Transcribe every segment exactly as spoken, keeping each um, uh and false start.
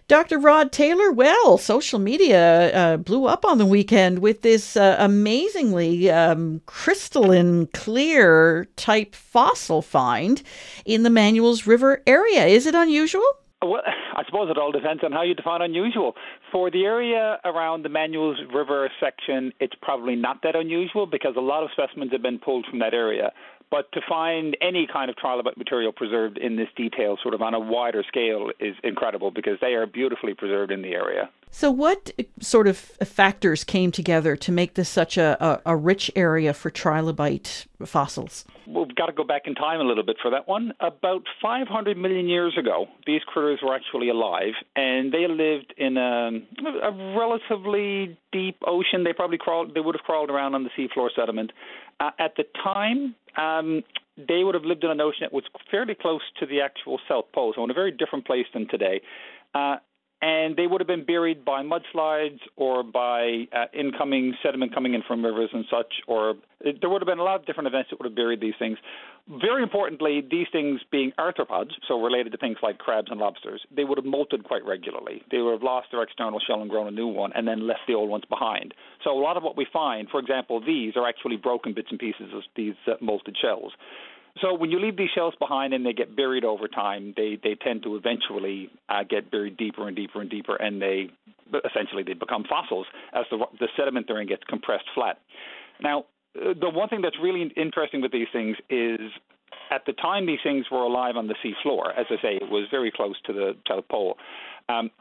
Doctor Rod Taylor, well, social media uh, blew up on the weekend with this uh, amazingly um, crystalline clear type fossil find in the Manuels River area. Is it unusual? Well, I suppose it all depends on how you define unusual. For the area around the Manuels River section, it's probably not that unusual because a lot of specimens have been pulled from that area. But to find any kind of trilobite material preserved in this detail sort of on a wider scale is incredible because they are beautifully preserved in the area. So what sort of factors came together to make this such a, a, a rich area for trilobite fossils? We've got to go back in time a little bit for that one. About five hundred million years ago, these critters were actually alive, and they lived in a, a relatively deep ocean. They probably crawled. They would have crawled around on the seafloor sediment. Uh, at the time, um, they would have lived in an ocean that was fairly close to the actual South Pole, so in a very different place than today. Uh, and they would have been buried by mudslides or by uh, incoming sediment coming in from rivers and such, or it, there would have been a lot of different events that would have buried these things. Very importantly, these things being arthropods, so related to things like crabs and lobsters, they would have molted quite regularly. They would have lost their external shell and grown a new one and then left the old ones behind. So a lot of what we find, for example, these are actually broken bits and pieces of these uh, molted shells. So when you leave these shells behind and they get buried over time, they, they tend to eventually uh, get buried deeper and deeper and deeper, and they essentially they become fossils as the, the sediment therein gets compressed flat. Now, uh, the one thing that's really interesting with these things is at the time these things were alive on the sea floor, as I say, it was very close to the South Pole. Um,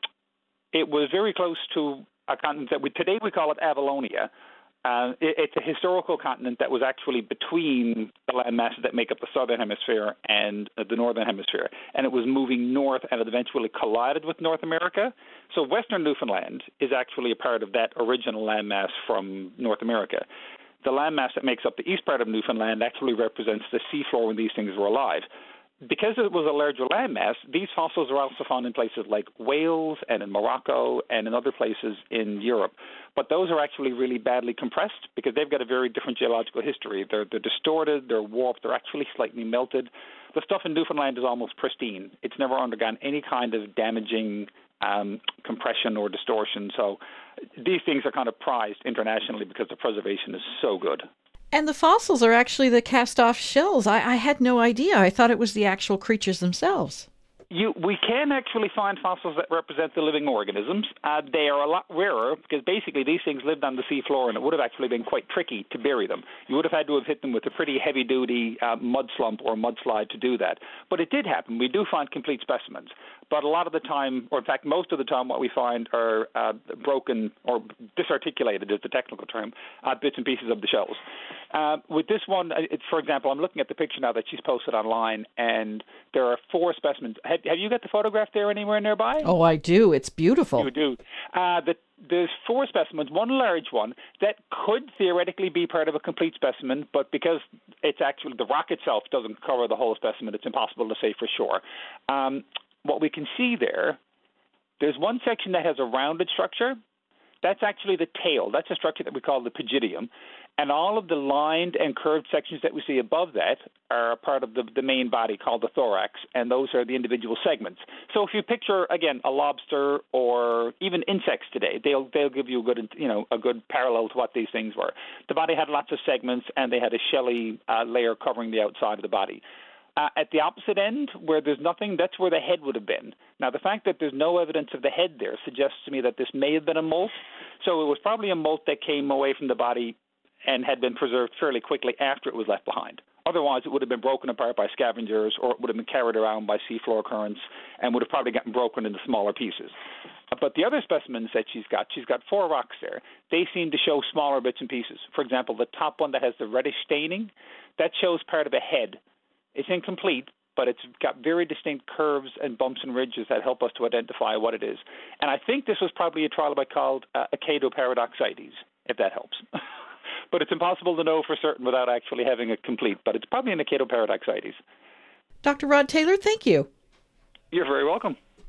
it was very close to a continent that we, today we call it Avalonia. Uh, it, it's a historical continent that was actually between the land masses that make up the southern hemisphere and uh, the northern hemisphere, and it was moving north, and it eventually collided with North America. So western Newfoundland is actually a part of that original landmass from North America. The landmass that makes up the east part of Newfoundland actually represents the seafloor when these things were alive. Because it was a larger landmass, these fossils are also found in places like Wales and in Morocco and in other places in Europe. But those are actually really badly compressed because they've got a very different geological history. They're, they're distorted, they're warped, they're actually slightly melted. The stuff in Newfoundland is almost pristine. It's never undergone any kind of damaging um, compression or distortion. So these things are kind of prized internationally because the preservation is so good. And the fossils are actually the cast-off shells. I, I had no idea. I thought it was the actual creatures themselves. You, we can actually find fossils that represent the living organisms. Uh, they are a lot rarer because basically these things lived on the seafloor, and it would have actually been quite tricky to bury them. You would have had to have hit them with a pretty heavy-duty uh, mud slump or mudslide to do that. But it did happen. We do find complete specimens. But a lot of the time, or in fact most of the time, what we find are uh, broken or disarticulated is the technical term, uh, bits and pieces of the shells. Uh, with this one, it's, for example, I'm looking at the picture now that she's posted online, and there are four specimens. Have, have you got the photograph there anywhere nearby? Oh, I do. It's beautiful. You do. Uh, the, there's four specimens, one large one that could theoretically be part of a complete specimen, but because it's actually the rock itself doesn't cover the whole specimen, it's impossible to say for sure. Um, what we can see there, there's one section that has a rounded structure. That's actually the tail. That's a structure that we call the pygidium. And all of the lined and curved sections that we see above that are a part of the, the main body called the thorax, and those are the individual segments. So if you picture, again, a lobster or even insects today, they'll they'll give you a good, you know, a good parallel to what these things were. The body had lots of segments, and they had a shelly uh, layer covering the outside of the body. Uh, at the opposite end, where there's nothing, that's where the head would have been. Now, the fact that there's no evidence of the head there suggests to me that this may have been a molt. So it was probably a molt that came away from the body and had been preserved fairly quickly after it was left behind. Otherwise, it would have been broken apart by scavengers, or it would have been carried around by seafloor currents and would have probably gotten broken into smaller pieces. But the other specimens that she's got, she's got four rocks there. They seem to show smaller bits and pieces. For example, the top one that has the reddish staining, that shows part of a head. It's incomplete, but it's got very distinct curves and bumps and ridges that help us to identify what it is. And I think this was probably a trilobite called uh, Achaetoparadoxites, if that helps. But it's impossible to know for certain without actually having it complete. But it's probably an Achaetoparadoxites. Doctor Rod Taylor, thank you. You're very welcome.